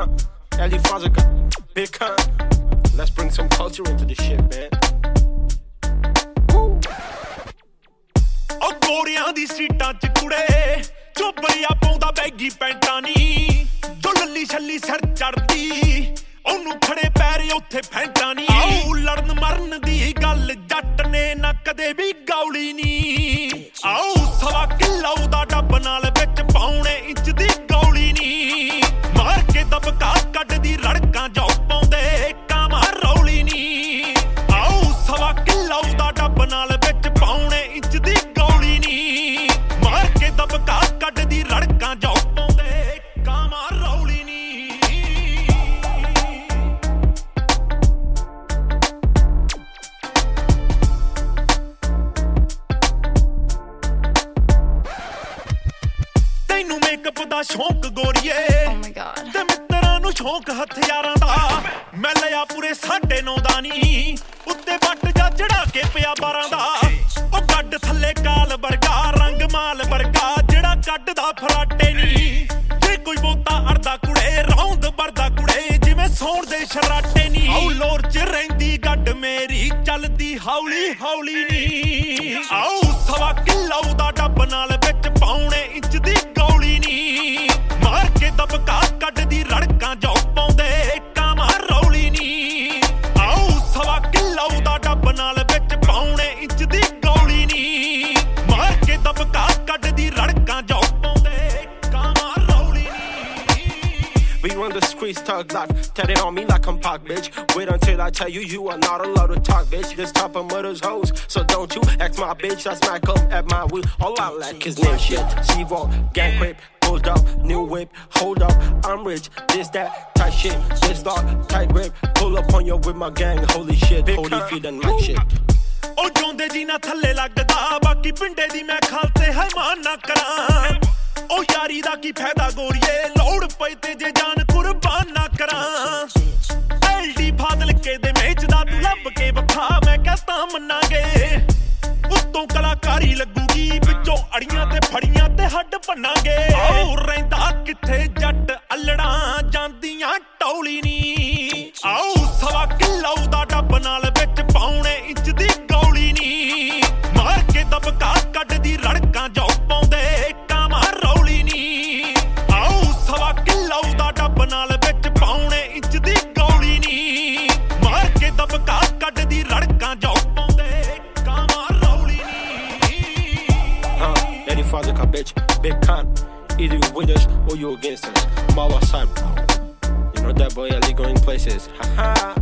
Ellie Fazaka, big con. Let's bring some culture into this shit, man. ਉਹ ਗੋਰਿਆਂ ਦੀ ਸੀਟਾਂ 'ਚ ਕੁੜੇ ਚੋਬਰਿਆ ਪਾਉਂਦਾ ਬੈਗੀ ਪੈਂਟਾਂ ਨੀ ਜੋ ਲੱਲੀ ਛੱਲੀ ਸਿਰ ਚੜਦੀ ਉਹਨੂੰ ਖੜੇ ਪੈਰ ਉੱਥੇ ਫੈਂਟਾਂ ਨੀ ਆਉ ਲੜਨ ਮਰਨ ਦੀ ਗੱਲ ਜੱਟ ਨੇ ਨਾ ਕਦੇ ਵੀ ਗੌਲੀ ਨੀ ਆਉ ਸਵਾ ਕਿੱਲਾ ਉਹਦਾ ਡੱਬ ਨਾਲ ਵਿੱਚ ਪੌਣੇ ਇੰਚ ਦੀ ਗੌਲੀ ਨੀ ਮਾਰ ਕੇ ਦਬਕਾ ਕੱਢਦੀ ਰੜਕਾਂ ਜੋ ਪਾਉਂਦੇ ਕਾਮਾ ਰੌਲੀ ਨੀ ਆਉ ਸਵਾ ਕਿੱਲਾ ਉਹਦਾ ਡੱਬ ਨਾਲ ਵਿੱਚ ਪੌਣੇ ਇੰਚ ਦੀ ਗੌਲੀ ਨੀ ਮਾਰ ਕੇ ਦਬਕਾ ਕੱਢਦੀ ਰੜਕਾਂ ਜੋ ਪਾਉਂਦੇ ਕਾਮਾ ਰੌਲੀ ਨੀ ਤੈਨੂੰ ਮੇਕਅਪ ਦਾ ਸ਼ੌਂਕ ਗੋਰੀਏ Oh my god ਤੇ ਮਿੱਤਰਾਂ ਨੂੰ ਸ਼ੌਂਕ ਹਥਿਆਰਾਂ ਦਾ ਮੈਂ ਲਿਆ ਪੂਰੇ 9.5 ਦਾ ਨੀ ਉੱਤੇ ਵੱਟ ਜਾ ਚੜਾ ਕੇ ਪਿਆ 12 ਦਾ ਉਹ ਕੱਢ ਥੱਲੇ ਕਾਲ ਵਰਗਾ ਰੰਗ ਮਾਲ ਵਰਗਾ ਜਿਹੜਾ ਕੱਢਦਾ ਫਰਾਟੇ ਨੀ ਜੇ ਕੋਈ ਬੋਤਾ ਅੜਦਾ ਕੁੜੇ ਰੌਂਦ ਵਰਦਾ ਕੁੜੇ ਜਿਵੇਂ ਸੌਣ ਦੇ ਸ਼ਰਾਟੇ ਨੀ ਆਉ ਲੋਰ ਚ ਰਹਿੰਦੀ ਗੱਡ ਮੇਰੀ ਚੱਲਦੀ ਹੌਲੀ ਹੌਲੀ ਨੀ ਆਉ ਸਵਾ ਕਿੱਲਾ ਉਹਦਾ ਡੱਬ ਨਾਲ ਵਿੱਚ ਪੌਣੇ ਇੰਚ ਦੀ ਗੌਲੀ ਨੀ ਮਾਰ ਕੇ ਦਬਕਾ ਕੱਢਦੀ ਰੜਕਾਂ ਜੋ ਪਾਉਂਦੇ ਕਾਮਾ ਰੌਲੀ ਨੀ ਆਉ ਸਵਾ ਕਿੱਲਾ ਉਹਦਾ ਡੱਬ ਨਾਲ ਵਿੱਚ ਪੌਣੇ ਇੰਚ ਦੀ ਗੌਲੀ ਨੀ ਮਾਰ ਕੇ ਦਬਕਾ ਕੱਢਦੀ ਰੜਕਾਂ ਜੋ ਪਾਉਂਦੇ ਕਾਮਾ ਰੌਲੀ ਨੀ We run the streets, tug life, tell it on me like I'm Pac, bitch. Wait until I tell you, you are not allowed to talk, bitch. This top of mother's hoes, so don't you act my bitch. I smack up at my wheel, all I like is name shit. C-Walk, gang crip, pulled up, new whip, hold up, I'm rich, this, that, tight shit. This dog, tight grip, pull up on you with my gang, holy shit, holy feeling like shit. ਉਹ ਜਿਉਂਦੇ ਜੀ ਨਾ ਥੱਲੇ ਲੱਗਦਾ ਬਾਕੀ ਪਿੰਡੇ ਦੀ ਮੈਂ ਖਾਲਤੇ ਹੈ ਮਾਨ ਨਾ ਕਰਾਂ ਉਹ ਯਾਰੀ ਦਾ ਕੀ ਫਾਇਦਾ ਗੋਰੀਏ ਲੋੜ ਪਈ ਤੇ ਜੇ ਜਾਨ ਕੁਰਬਾਨ ਨਾ ਕਰਾਂ ਐਲਡੀ ਫਾਦਲ ਕੇ ਦੇ ਮੇਚ ਦਾ ਤੂੰ ਲੱਭ ਕੇ ਵਖਾ ਮੈਂ ਕਹਤਾ ਮੰਨਾਂਗੇ ਉੱਤੋਂ ਕਲਾਕਾਰੀ ਲੱਗੂਗੀ ਵਿੱਚੋਂ ਅੜੀਆਂ ਤੇ ਫੜੀਆਂ ਤੇ ਹੱਡ ਭੰਨਾਂਗੇ ਆਉ ਰਹਿੰਦਾ ਕਿੱਥੇ ਜੱਟ ਅਲੜਾਂ ਜਾਂਦੀਆਂ ਟੌਲੀ ਨੀ ਆਉ ਸਵਾ ਕਿੱਲਾ ਉਹਦਾ ਡੱਬ ਨਾਲ ਵਿੱਚ ਪੌਣੇ ਇੰਚ ਦੀ ਗੌਲੀ ਨੀ ਮਾਰ ਕੇ ਦਬਕਾ ਕੱਢਦੀ ਰੜਕਾਂ ਜੋ ਪਾਉਂਦੇ ਕਾਮਾ ਰੌਲੀ ਨੀ ਆਉ ਸਵਾ ਕਿੱਲਾ ਉਹਦਾ ਡੱਬ ਨਾਲ ਵਿੱਚ ਪੌਣੇ ਇੰਚ ਦੀ ਗੌਲੀ ਨੀ ਮਾਰ ਕੇ ਦਬਕਾ ਕੱਢਦੀ ਰੜਕਾਂ ਜੋ ਪਾਉਂਦੇ ਕਾਮਾ ਰੌਲੀ ਨੀ Eddie Fazaka, bitch, big con. Either you with us or you against us. Mawa San. You know that boy Ellie going places. Ha ha.